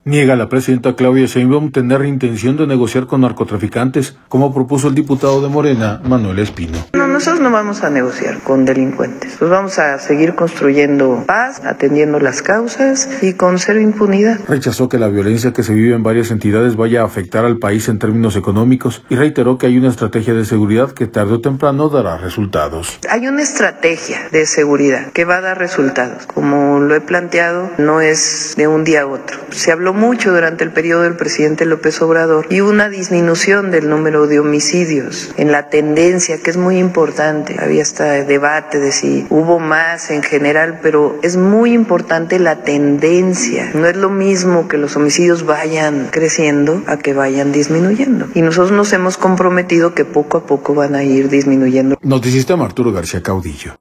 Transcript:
Niega la presidenta Claudia Sheinbaum tener intención de negociar con narcotraficantes, como propuso el diputado de Morena, Manuel Espino. No, nosotros no vamos a negociar con delincuentes. Pues vamos a seguir construyendo paz, atendiendo las causas y con cero impunidad. Rechazó que la violencia que se vive en varias entidades vaya a afectar al país en términos económicos y reiteró que hay una estrategia de seguridad que tarde o temprano dará resultados. Hay una estrategia de seguridad que va a dar resultados. Como lo he planteado, no es de un día a otro. Se habló mucho durante el periodo del presidente López Obrador y una disminución del número de homicidios en la tendencia, que es muy importante. Había este debate de si hubo más en general, pero es muy importante la tendencia. No es lo mismo que los homicidios vayan creciendo a que vayan disminuyendo. Y nosotros nos hemos comprometido que poco a poco van a ir disminuyendo. Noticista Arturo García Caudillo.